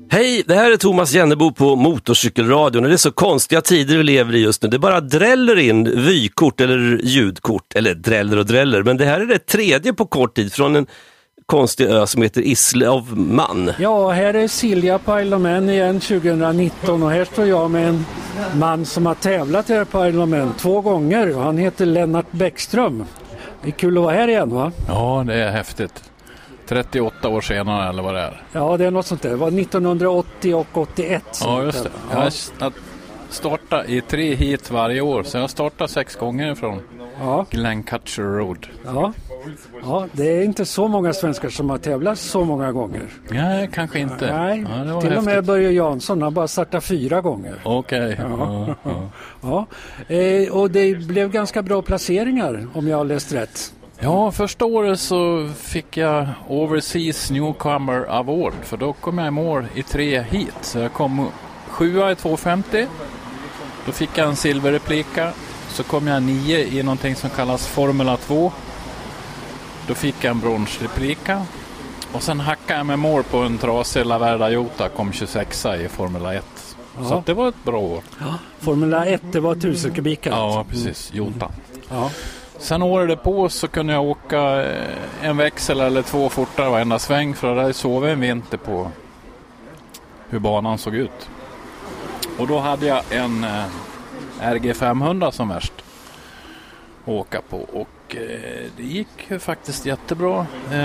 Hej, det här är Thomas Jennebo på Motorcykelradion. Det är så konstiga tider vi lever i just nu. Det bara dräller in vykort eller ljudkort. Eller dräller och dräller. Men det här är det tredje på kort tid från en konstig ö som heter Isle of Man. Ja, här är Silja på Isle of Man igen 2019 och här står jag med en man som har tävlat här på Isle of Man 2 gånger. Han heter Lennart Bäckström. Det är kul att vara här igen, va? Ja, det är häftigt. 38 år senare eller vad det är. Ja, det är något sånt där. Det var 1980 och 81. Ja, just det. Ja. Jag startar i 3 hit varje år. Så jag startar 6 gånger från Glencatcher Road. Ja, det är inte så många svenskar som har tävlat så många gånger. Nej, kanske inte. Nej, ja, det var till häftigt. och med Börje Jansson har bara startat 4 gånger. Okej. Ja. Och det blev ganska bra placeringar om jag har läst rätt. Ja, första året så fick jag Overseas Newcomer Award. För då kom jag i mål i 3 hit. Så jag kom 7 i 250. Då fick jag en silverreplika. Så kom jag 9 i någonting som kallas Formula 2. Då fick jag en bronsreplika. Och sen hackade jag med mål på en trasig Laverda Jota. Kom 26 i Formula 1. Så att det var ett bra år. Ja, Formula 1, det var 1000 kubikar. Ja, precis. Jota. Ja. Sen året på så kunde jag åka en växel eller 2 fortare varenda sväng. För att jag sov en vinter på hur banan såg ut. Och då hade jag en RG 500 som värst att åka på. Och det gick faktiskt jättebra.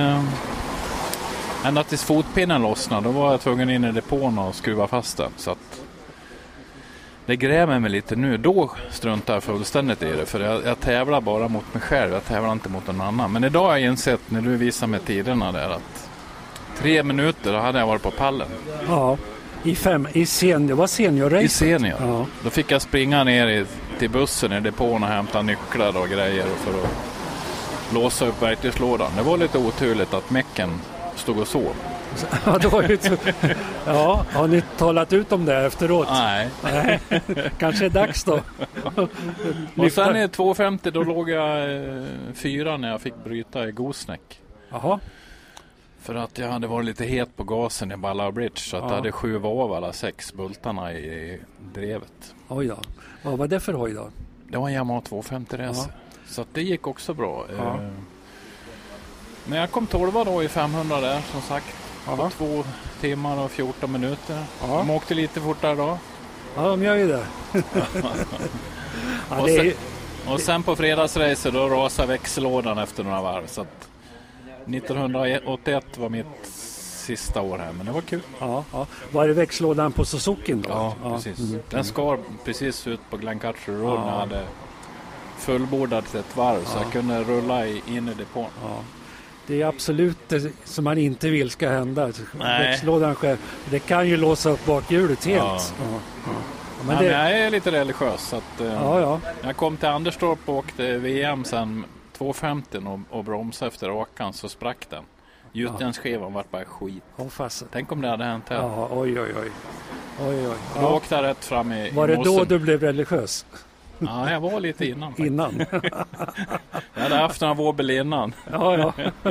Ända tills fotpinnen lossnade. Då var jag tvungen in i depån och skruva fast den. Så att det gräver mig lite nu. Då struntar jag fullständigt i det. För jag tävlar bara mot mig själv. Jag tävlar inte mot någon annan. Men idag har jag insett när du visar mig tiderna där att 3 minuter då hade jag varit på pallen. Ja, det var seniorracet. I senior. Ja. Då fick jag springa ner till bussen i depån och hämta nycklar och grejer för att låsa upp verktygslådan. Det var lite oturligt att mecken stod och sov. Ja, det var ju har ni talat ut om det efteråt? Nej. Kanske är dags då. Och sen i 250 då låg jag 4 när jag fick bryta i Gosnäck. Jaha. För att jag hade varit lite het på gasen i Balla Bridge så att jag hade 7 av alla 6 bultarna i drevet. Oj då. Vad var det för hoj då? Det var en Yamaha 250 racer. Så att det gick också bra. Men jag kom 12 då i 500 där som sagt. På 2 timmar och 14 minuter. De åkte lite fortare då. Ja, de gör ju det. Och sen på fredagsracer då rasade växellådan efter några varv. Så att 1981 var mitt sista år här, men det var kul. Ja. Var det växellådan på Suzuki då? Ja, precis. Den skar precis ut på Glencatcher Road när jag hade fullbordat ett varv så jag kunde rulla in i depån. Ja. Det är absolut det som man inte vill ska hända. Växellådan själv. Det kan ju låsa upp bakhjulet helt. Men jag är lite religiös. Så att, jag kom till Anderstorp och åkte VM sen 250 och bromsade efter rakan så sprack den. Gjutjärnsskivan var bara skit. Tänk om det hade hänt här. Ja, oj. Då åkte jag rätt fram i Var det mossen. då du blev religiös? Ja, jag var lite innan. Faktiskt. Innan? Jag hade haft några vårbel innan. Ja.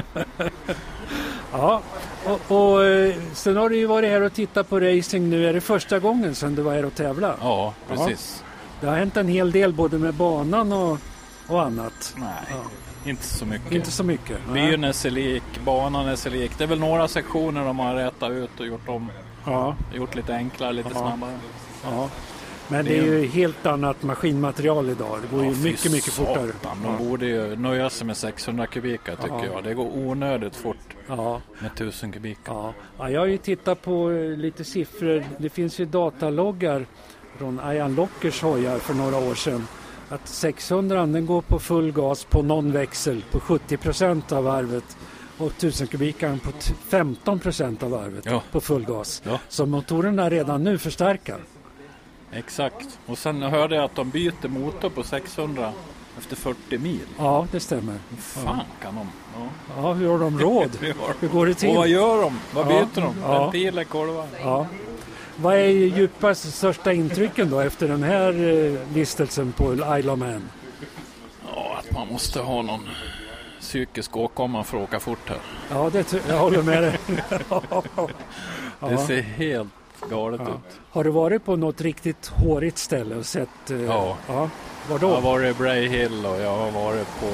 Och sen har du ju varit här och tittat på racing nu. Är det första gången sedan du var här och tävla? Ja, precis. Det har hänt en hel del både med banan och annat. Nej, inte så mycket. Inte så mycket. Byn är sig lik, banan är sig lik. Det är väl några sektioner de har rätat ut och gjort om. Gjort lite enklare, lite snabbare. Ja. Men det är ju helt annat maskinmaterial idag. Det går ju mycket fortare. De borde ju nöja sig med 600 kubikar tycker jag. Det går onödigt fort med 1000 kubikar. Ja, jag har ju tittat på lite siffror. Det finns ju dataloggar från Ian Lockers hojar för några år sedan. Att 600 den går på full gas på någon växel på 70% av varvet. Och 1000 kubikaren på 15% av varvet på full gas. Ja. Så motorerna redan nu förstärker. Exakt. Och sen hörde jag att de byter motor på 600 efter 40 mil. Ja, det stämmer. Fan kan de? Ja, hur har de råd? Hur går det till? Och vad gör de? Vad byter de? Ventiler, kolvar? Ja. Vad är djupast största intrycken då efter den här vistelsen på Isle of Man? Ja, att man måste ha någon psykisk åkomma för att åka fort här. Ja, jag håller med dig. Det ser helt galet Ja. ut. Har du varit på något riktigt hårigt ställe och sett... Ja. Var då? Jag har varit i Bray Hill och jag har varit på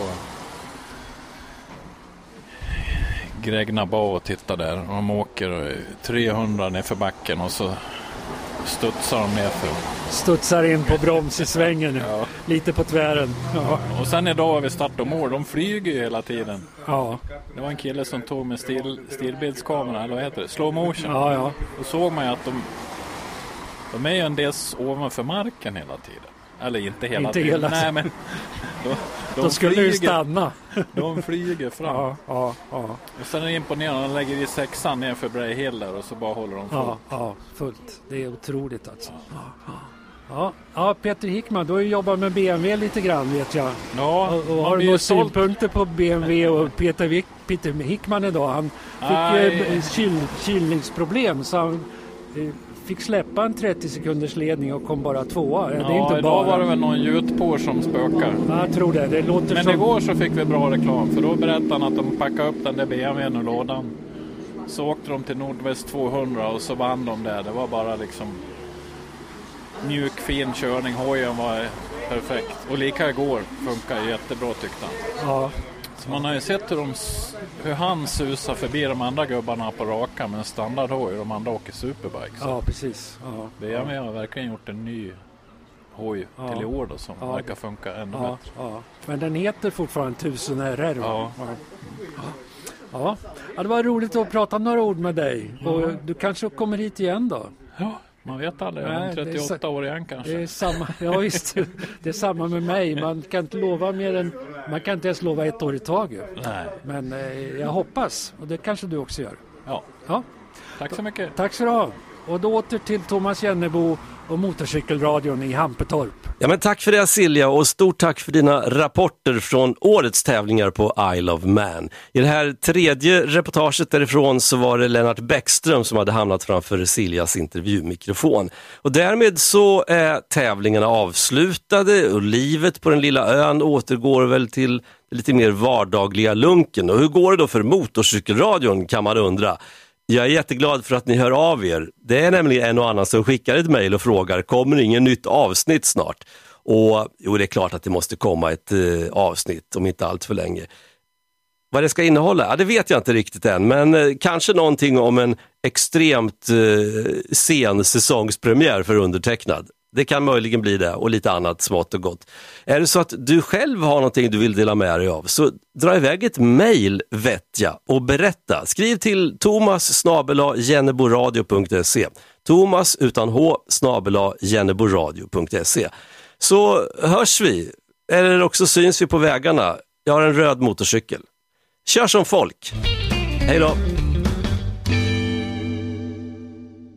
Grägnaba och tittat där. De åker 300 ner för backen och så studsar de ner för. Studsar in på broms i svängen. Ja. Lite på tvären. Ja. Och sen idag har vi start och mål. De flyger ju hela tiden. Ja. Det var en kille som tog med stillbildskamera, eller vad heter det? Slow motion. Ja. Då såg man ju att de är ju en del ovanför marken hela tiden. Eller inte hela tiden. Nej, men de skulle flyger, ju stanna. De flyger fram. Ja. Och sen är det imponerande. De lägger i 6an ner för Bray Hill där och så bara håller de fullt. Ja, fullt. Det är otroligt alltså. Ja, Peter Hickman, du har ju jobbat med BMW lite grann, vet jag. Ja, och har du några synpunkter på BMW och Peter Hickman idag? Han fick kylningsproblem så han fick släppa en 30 sekunders ledning och kom bara tvåa. Det är inte idag var det väl någon gjutpår som spökar. Ja, jag tror det. Det låter men som... igår så fick vi bra reklam, för då berättade han att de packade upp den där BMWn ur lådan. Så åkte de till Nordväst 200 och så vann de där. Det var bara liksom mjuk, fin körning. Hojen var perfekt. Och lika igår funkar jättebra, tyckte han. Ja. Så man har ju sett hur han susar förbi de andra gubbarna på raka med en standardhoj. De andra åker superbike. Ja, precis. Ja. BMW har verkligen gjort en ny hoj till i år då, som verkar funka ännu bättre. Ja. Men den heter fortfarande 1000 RR. Ja, det var roligt att prata några ord med dig. Och du kanske kommer hit igen då? Ja, man vet aldrig. Jag är 38 år igen kanske. Det är samma, ja visst, det är samma med mig. Man kan inte lova mer än, man kan inte ens lova ett år i taget. Nej. Men jag hoppas, och det kanske du också gör. Ja. Tack så mycket. Tack så du ha. Och då åter till Thomas Jennebo och Motorcykelradion i Hampetorp. Ja, men tack för det, Silja, och stort tack för dina rapporter från årets tävlingar på Isle of Man. I det här tredje reportaget därifrån så var det Lennart Bäckström som hade hamnat framför Siljas intervjumikrofon. Och därmed så är tävlingarna avslutade och livet på den lilla ön återgår väl till lite mer vardagliga lunken. Och hur går det då för Motorcykelradion, kan man undra. Jag är jätteglad för att ni hör av er. Det är nämligen en och annan som skickar ett mejl och frågar, kommer ingen nytt avsnitt snart? Och jo, det är klart att det måste komma ett avsnitt om inte allt för länge. Vad det ska innehålla? Ja, det vet jag inte riktigt än, men kanske någonting om en extremt sen säsongspremiär för undertecknad. Det kan möjligen bli det, och lite annat smått och gott. Är det så att du själv har någonting du vill dela med dig av, så dra iväg ett mejl, vet jag, och berätta. Skriv till thomas@jenneboradio.se. Thomas utan h@jenneboradio.se. Så hörs vi, eller också syns vi på vägarna. Jag har en röd motorcykel. Kör som folk. Hej då!